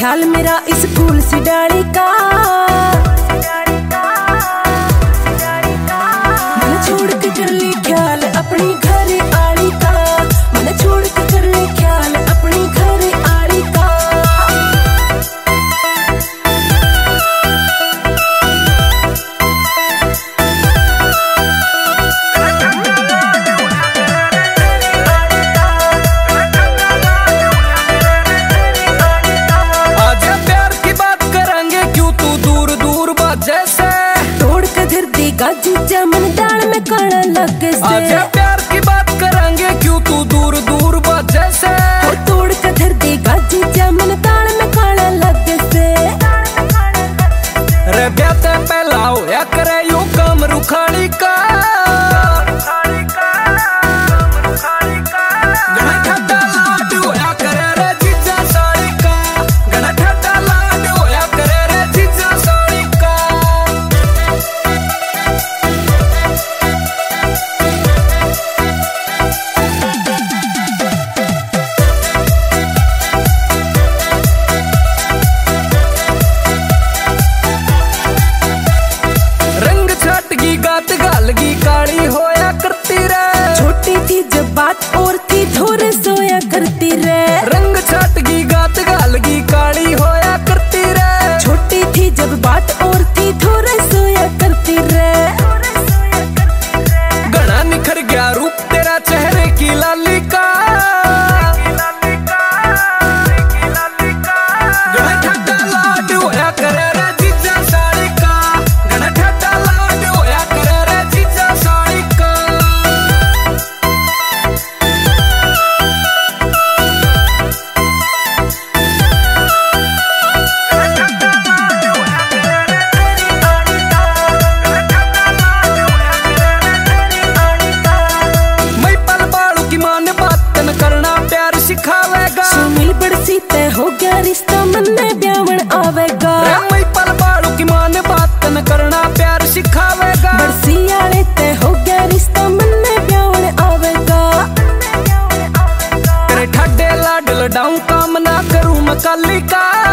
ख्याल मेरा इस फूल सी डाली का। मन छोड़ के कर ले ख्याल अपनी घर आली का। मन छोड़ के कर ले ख्याल अपनी घर आली का। जीजा मन दाल में काला लगे से। आजा प्यार की बात करेंगे क्यों तू दूर दूर बाजे से। तोड़ के धर देगा जीजा मन दाल में काला लगे से। रे ब्याते पहला होया करे यू काम रुखाड़ी का। गात गालगी काली होया करती रे। छोटी थी जब बात और थी थोड़े सोया करती रे। रंग छाटगी गात गालगी काली होया करती रे। छोटी थी जब बात और थी थोड़े सोया करती रे। घना निखर गया रूप तेरा चेहरे की लाली का। सुनील बड़सी तय हो गया रिश्ता मन में ब्यावन आवेगा। मैं पल बाड़ू की मां ने बात न करना प्यार सिखावेगा। बड़सी आले तय हो गया रिश्ता मन में ब्यावन आवेगा। तेरे ठाडे लाडल डाऊं काम ना करूं मैं काली का।